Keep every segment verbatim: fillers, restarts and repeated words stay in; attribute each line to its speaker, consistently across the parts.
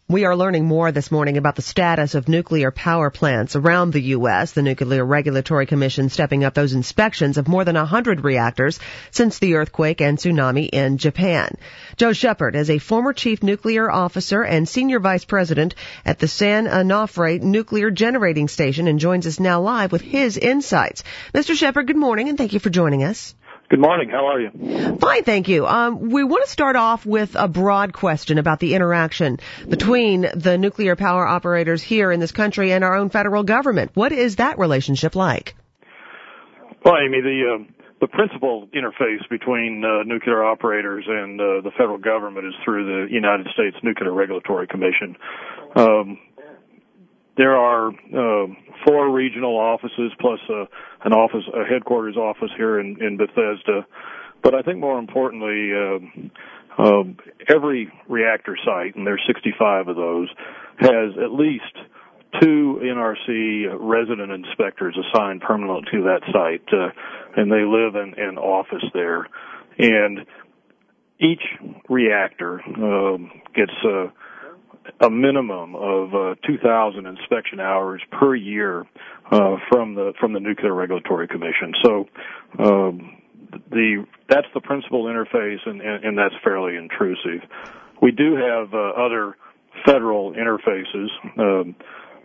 Speaker 1: We are learning more this morning about the status of nuclear power plants around the U S, the Nuclear Regulatory Commission stepping up those inspections of more than one hundred reactors since the earthquake and tsunami in Japan. Joe Shepard is a former chief nuclear officer and senior vice president at the San Onofre Nuclear Generating Station and joins us now live with his insights. Mister Shepard, good morning and thank you for joining us.
Speaker 2: Good morning. How are you?
Speaker 1: Fine, thank you. Um, we want to start off with a broad question about the interaction between the nuclear power operators here in this country and our own federal government. What is that relationship like?
Speaker 2: Well, Amy, the uh, the principal interface between uh, nuclear operators and uh, the federal government is through the United States Nuclear Regulatory Commission. Um, There are uh, four regional offices plus uh, an office, a headquarters office here in, in Bethesda. But I think more importantly, uh, uh, every reactor site, and there's sixty-five of those, has at least two N R C resident inspectors assigned permanently to that site, uh, and they live in an office there. And each reactor um, gets uh, a minimum of uh, two thousand inspection hours per year uh, from the from the Nuclear Regulatory Commission. So um, the that's the principal interface, and, and, and that's fairly intrusive. We do have uh, other federal interfaces. Um,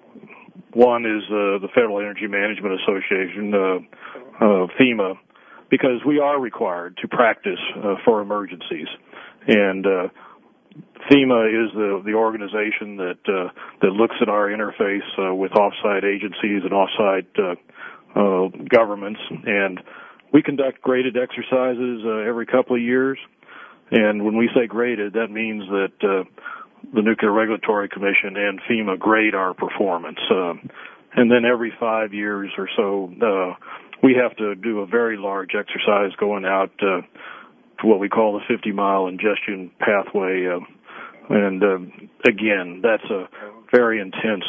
Speaker 2: one is uh, the Federal Energy Management Association, uh, uh, FEMA, because we are required to practice uh, for emergencies, and uh, FEMA is the the organization that uh, that looks at our interface uh, with offsite agencies and offsite uh, uh, governments, and we conduct graded exercises uh, every couple of years. And when we say graded, that means that uh, the Nuclear Regulatory Commission and FEMA grade our performance. Uh, and then every five years or so, uh, we have to do a very large exercise going out uh, to what we call the fifty mile ingestion pathway. Uh, And, uh, again, that's a very intense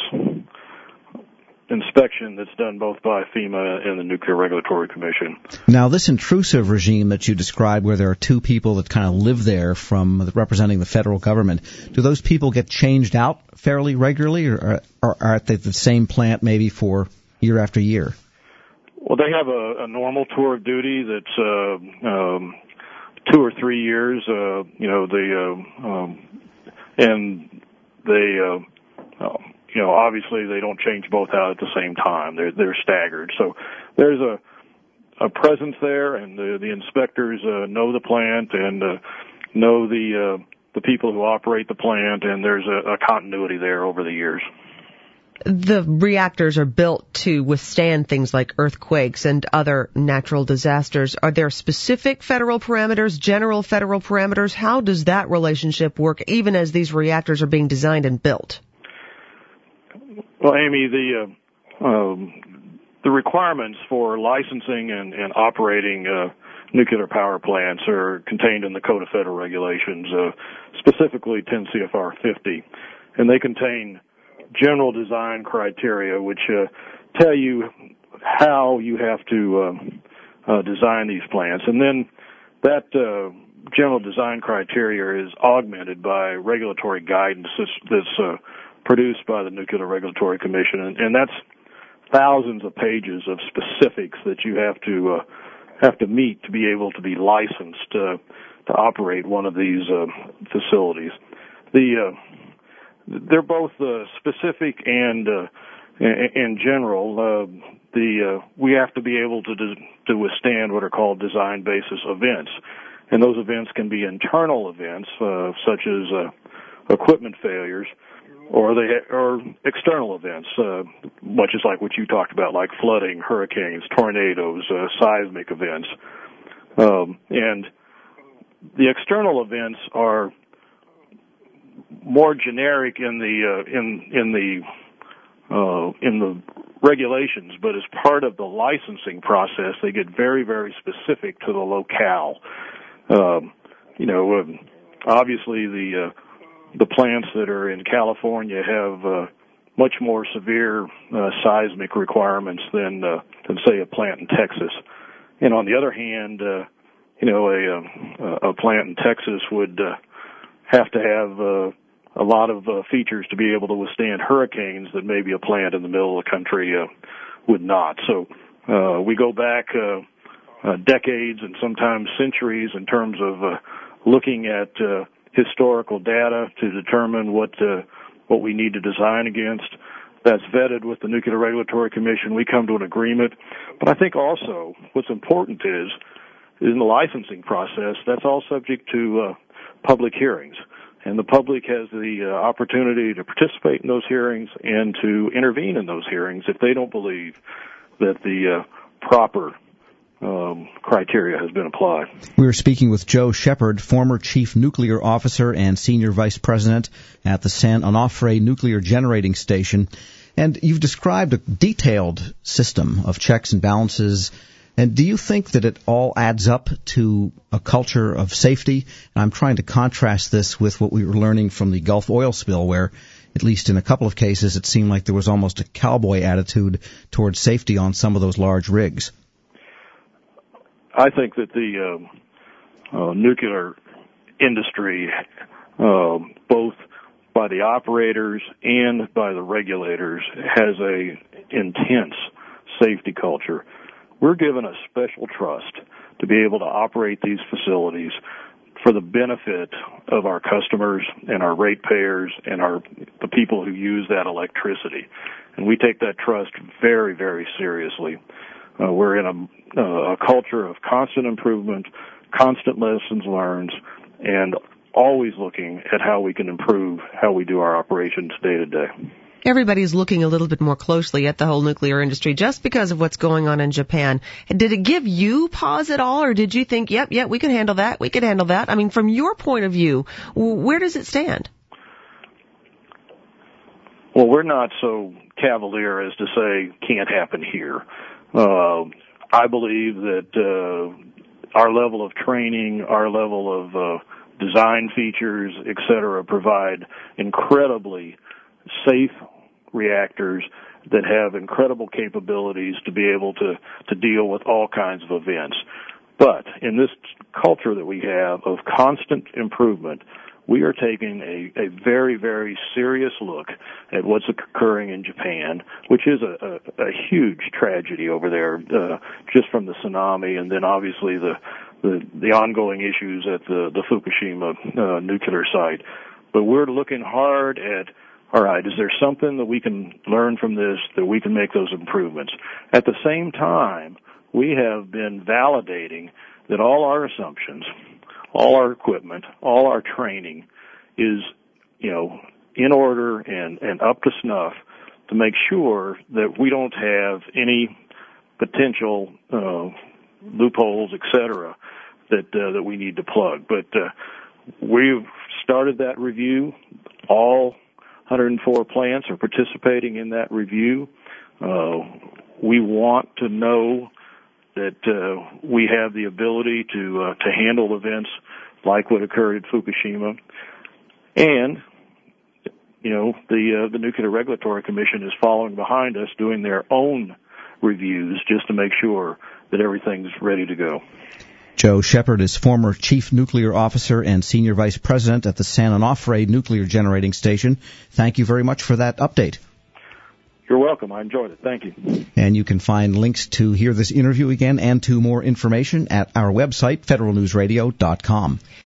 Speaker 2: inspection that's done both by FEMA and the Nuclear Regulatory Commission.
Speaker 3: Now, this intrusive regime that you described, where there are two people that kind of live there from representing the federal government, do those people get changed out fairly regularly, or, or are they at the same plant maybe for year after year?
Speaker 2: Well, they have a, a normal tour of duty that's uh, um, two or three years. Uh, you know, the uh, um, And they, uh, uh, you know, obviously they don't change both out at the same time. They're they're staggered. So there's a a presence there, and the the inspectors uh, know the plant and uh, know the uh, the people who operate the plant, and there's a, a continuity there over the years.
Speaker 1: The reactors are built to withstand things like earthquakes and other natural disasters. Are there specific federal parameters, general federal parameters? How does that relationship work, even as these reactors are being designed and built?
Speaker 2: Well, Amy, the uh, um, the requirements for licensing and, and operating uh, nuclear power plants are contained in the Code of Federal Regulations, uh, specifically ten C F R fifty, and they contain general design criteria which uh, tell you how you have to uh, uh, design these plants. And then that uh, general design criteria is augmented by regulatory guidance that's, that's uh, produced by the Nuclear Regulatory Commission. And, and that's thousands of pages of specifics that you have to uh, have to meet to be able to be licensed uh, to operate one of these uh, facilities. The uh, They're both uh, specific and uh, in general. Uh, the uh, we have to be able to to withstand what are called design basis events, and those events can be internal events uh, such as uh, equipment failures, or they or external events, uh, much as like what you talked about, like flooding, hurricanes, tornadoes, uh, seismic events, um, and the external events are more generic in the uh, in in the uh, in the regulations, but as part of the licensing process, they get very very specific to the locale. Um, you know, um, obviously the uh, the plants that are in California have uh, much more severe uh, seismic requirements than uh, than say a plant in Texas. And on the other hand, uh, you know, a, a a plant in Texas would uh, have to have uh, a lot of uh, features to be able to withstand hurricanes that maybe a plant in the middle of the country uh, would not. So uh, we go back uh, uh, decades and sometimes centuries in terms of uh, looking at uh, historical data to determine what uh, what we need to design against. That's vetted with the Nuclear Regulatory Commission. We come to an agreement. But I think also what's important is, in the licensing process, that's all subject to uh, public hearings. And the public has the uh, opportunity to participate in those hearings and to intervene in those hearings if they don't believe that the uh, proper um, criteria has been applied.
Speaker 3: We were speaking with Joe Shepard, former Chief Nuclear Officer and Senior Vice President at the San Onofre Nuclear Generating Station. And you've described a detailed system of checks and balances. And do you think that it all adds up to a culture of safety? And I'm trying to contrast this with what we were learning from the Gulf oil spill, where, at least in a couple of cases, it seemed like there was almost a cowboy attitude towards safety on some of those large rigs.
Speaker 2: I think that the uh, uh, nuclear industry, uh, both by the operators and by the regulators, has a intense safety culture. We're given a special trust to be able to operate these facilities for the benefit of our customers and our ratepayers and our the people who use that electricity. And we take that trust very, very seriously. Uh, we're in a, uh, a culture of constant improvement, constant lessons learned, and always looking at how we can improve how we do our operations day to day.
Speaker 1: Everybody's looking a little bit more closely at the whole nuclear industry just because of what's going on in Japan. Did it give you pause at all, or did you think, yep, yep, we can handle that, we can handle that? I mean, from your point of view, where does it stand?
Speaker 2: Well, we're not so cavalier as to say can't happen here. Uh, I believe that uh, our level of training, our level of uh, design features, et cetera, provide incredibly safe reactors that have incredible capabilities to be able to, to deal with all kinds of events. But in this culture that we have of constant improvement, we are taking a, a very, very serious look at what's occurring in Japan, which is a, a, a huge tragedy over there, uh, just from the tsunami and then obviously the the, the ongoing issues at the, the Fukushima uh, nuclear site. But we're looking hard at, all right, is there something that we can learn from this, that we can make those improvements? At the same time, we have been validating that all our assumptions, all our equipment, all our training is, you know, in order and, and up to snuff to make sure that we don't have any potential uh, loopholes, et cetera, that uh, that we need to plug. But uh, we've started that review. All one hundred four plants are participating in that review. Uh, we want to know that uh, we have the ability to uh, to handle events like what occurred at Fukushima, and you know the uh, the Nuclear Regulatory Commission is following behind us, doing their own reviews just to make sure that everything's ready to go.
Speaker 3: Joe Shepard is former Chief Nuclear Officer and Senior Vice President at the San Onofre Nuclear Generating Station. Thank you very much for that update.
Speaker 2: You're welcome. I enjoyed it. Thank you.
Speaker 3: And you can find links to hear this interview again and to more information at our website, federal news radio dot com.